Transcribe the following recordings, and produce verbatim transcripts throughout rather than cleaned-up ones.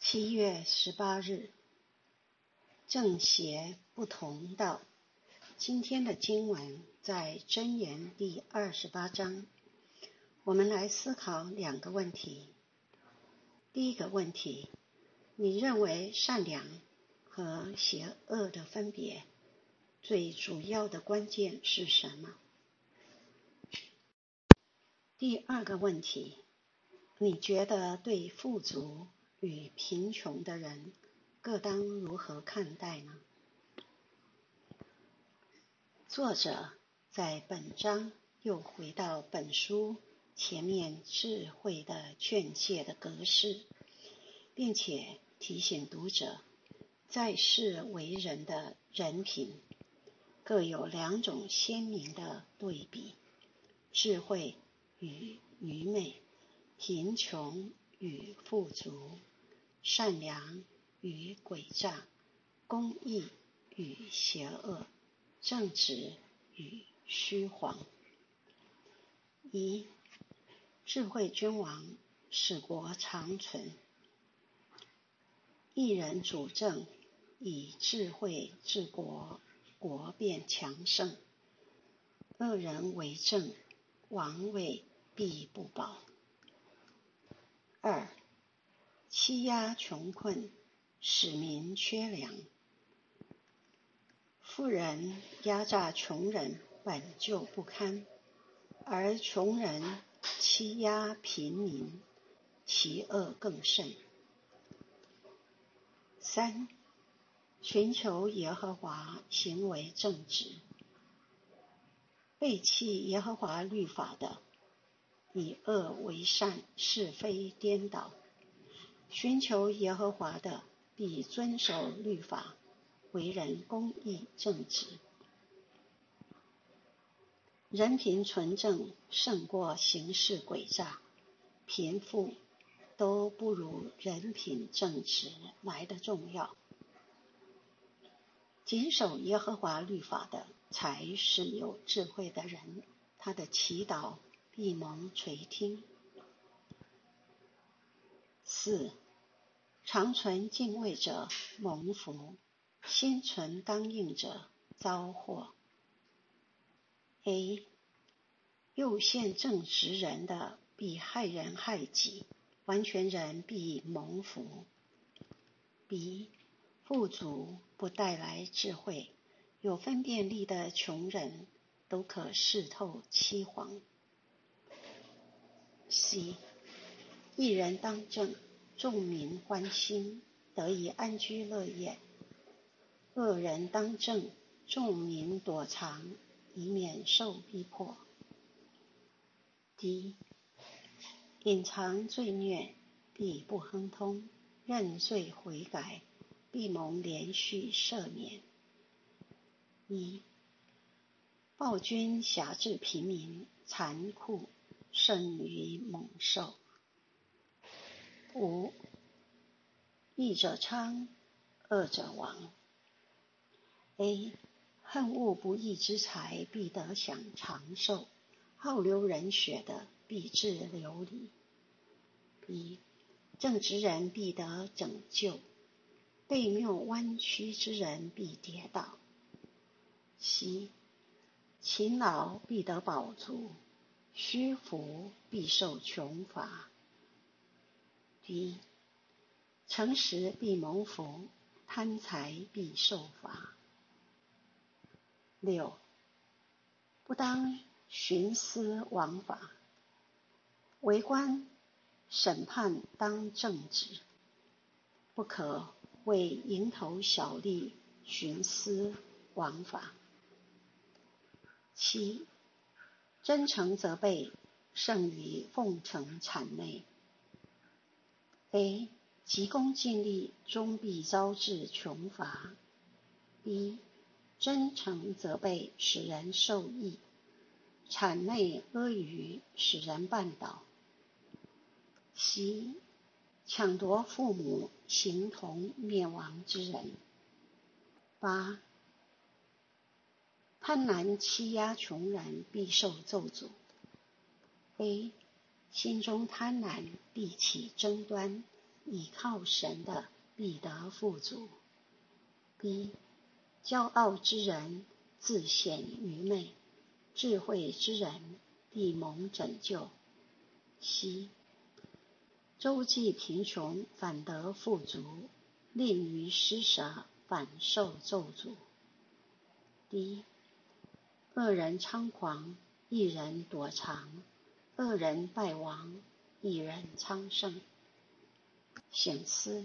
七月十八日，正邪不同道。今天的经文在箴言第二十八章，我们来思考两个问题。第一个问题，你认为善良和邪恶的分别，最主要的关键是什么？第二个问题，你觉得对富足与贫穷的人各当如何看待呢？作者在本章又回到本书前面智慧的劝诫的格式，并且提醒读者，在世为人的人品各有两种鲜明的对比：智慧与愚昧，贫穷与富足，善良与诡诈，公义与邪恶，正直与虚谎。一、智慧君王使国长存。一人主政，以智慧治国，国便强盛；恶人为政，王位必不保。二、欺压穷困，使民缺粮。富人压榨穷人本就不堪，而穷人欺压贫民，其恶更甚。三、寻求耶和华，行为正直。背弃耶和华律法的，以恶为善，是非颠倒。寻求耶和华的，必遵守律法，为人公义正直。人品纯正胜过行事诡诈，贫富都不如人品正直来得重要。谨守耶和华律法的，才是有智慧的人，他的祈祷必蒙垂听。四、常存敬畏者蒙福，心存刚硬者遭祸。A. 诱陷正直人的，必害人害己，完全人必蒙福。B. 富足不带来智慧，有分辨力的穷人都可识透欺谎。C. 一人当政，众民欢心，得以安居乐业；恶人当政，众民躲藏，以免受逼迫。D. 隐藏罪孽，必不亨通；认罪悔改，必蒙连续赦免。一、暴君辖制平民，残酷胜于猛兽。五、义者昌，恶者亡。A. 恨恶不义之财，必得享长寿；好流人血的，必致流离。B. 正直人必得拯救，悖谬弯曲之人必跌倒。C. 勤劳必得饱足，虚浮必受穷乏。D. 诚实必蒙福，贪财必受罚。六、不当徇私枉法，为官审判当正直，不可为蝇头小利徇私枉法。七、真诚责备胜于奉承谄媚。A. 急功近利，终必遭致穷乏。B. 真诚责备使人受益，谄媚阿谀使人绊倒。C. 抢夺父母，形同灭亡之人。八、贪婪欺压穷人，必受咒诅。A. 心中贪婪，必起争端， 倚靠神的必得富足。B. 骄傲之人自显愚昧，智慧之人必蒙拯救。C. 周济贫穷反得富足，吝于施舍反受咒诅。D. 恶人猖狂，一人躲藏；恶人败亡，一人昌盛。显思：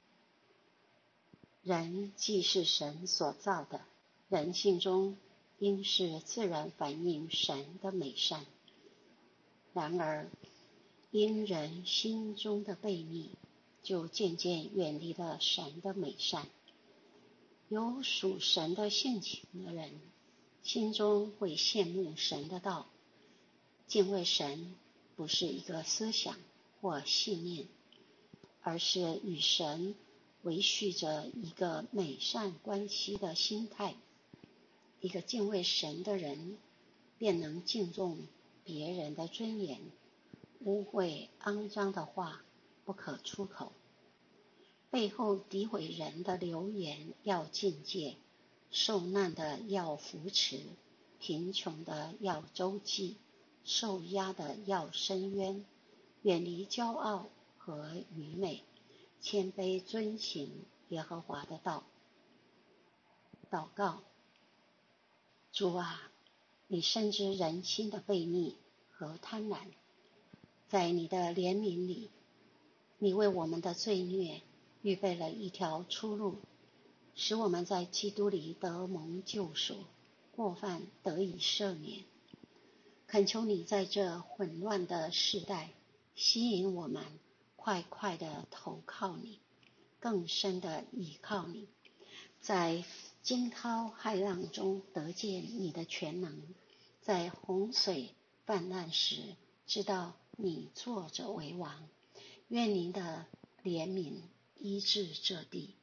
人既是神所造的，人性中应是自然反映神的美善。然而，因人心中的悖逆，就渐渐远离了神的美善。有属神的性情的人，心中会羡慕神的道。敬畏神不是一个思想或信念，而是与神维续着一个美善关系的心态。一个敬畏神的人，便能敬重别人的尊严，污秽肮脏的话不可出口。背后诋毁人的流言要禁戒，受难的要扶持，贫穷的要周济，受压的要伸冤，远离骄傲和愚昧，谦卑遵行耶和华的道。祷告：主啊，你深知人心的悖逆和贪婪，在你的怜悯里，你为我们的罪孽预备了一条出路，使我们在基督里得蒙救赎，过犯得以赦免。恳求你在这混乱的世代，吸引我们快快地投靠你，更深地倚靠你，在惊涛骇浪中得见你的全能，在洪水泛滥时知道你坐着为王。愿您的怜悯医治这地，